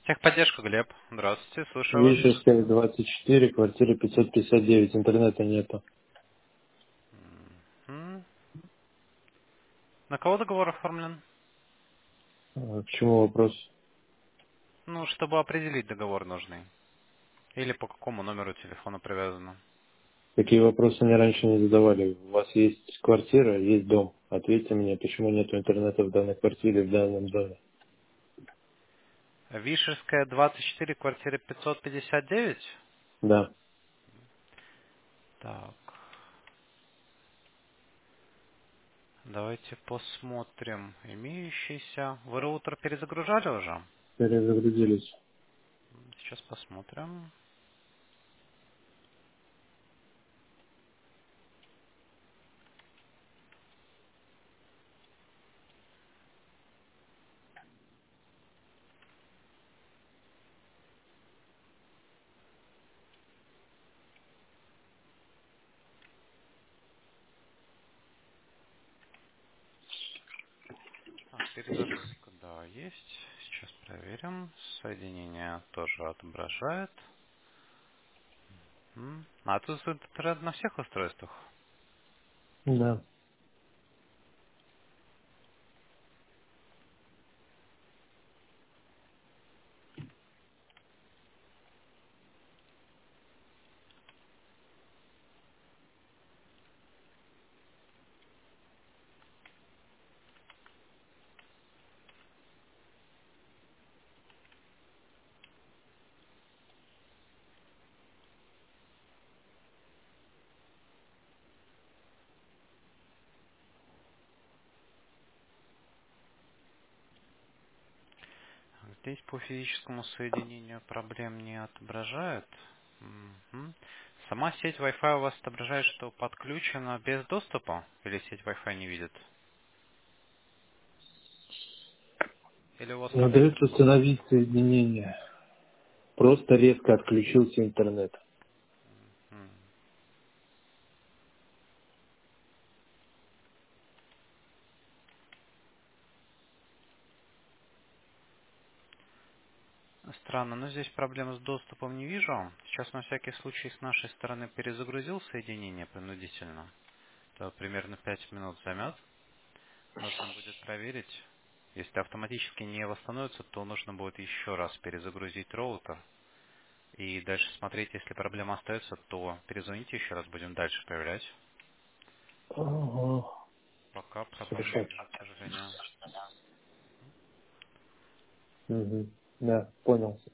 Техподдержка, Глеб. Здравствуйте, слушаю вас. Вишерская, 24, квартира 559, интернета нету. М. На кого договор оформлен? К чему вопрос? Ну, чтобы определить договор нужный. Или по какому номеру телефона привязано. Такие вопросы мне раньше не задавали. У вас есть квартира, есть дом. Ответьте мне, почему нету интернета в данной квартире, в данном доме. Вишерская, 24, квартира 559. Да, Так, давайте посмотрим. Имеющийся. Вы роутер перезагружали уже? перезагрузились. Сейчас посмотрим. Так, перезагрузка, да, есть. Сейчас проверим. Соединение тоже отображает. А тут интернет на всех устройствах? Да. Здесь по физическому соединению проблем не отображает. Мгм. Сама сеть Wi-Fi у вас отображает, что подключена без доступа? Или сеть Wi-Fi не видит? Или у вас Не там... дает установить соединение. Просто резко отключился интернет. м, Странно, но здесь проблем с доступом не вижу. Сейчас на всякий случай с нашей стороны перезагрузил соединение принудительно. Это примерно 5 минут займет. Нужно будет проверить. Если автоматически не восстановится, то нужно будет еще раз перезагрузить роутер. И дальше смотреть, если проблема остается, то перезвоните еще раз, будем дальше проверять. Ага. Пока проблем не Хорошо. вижу, к сожалению. Мгм. Да, понял.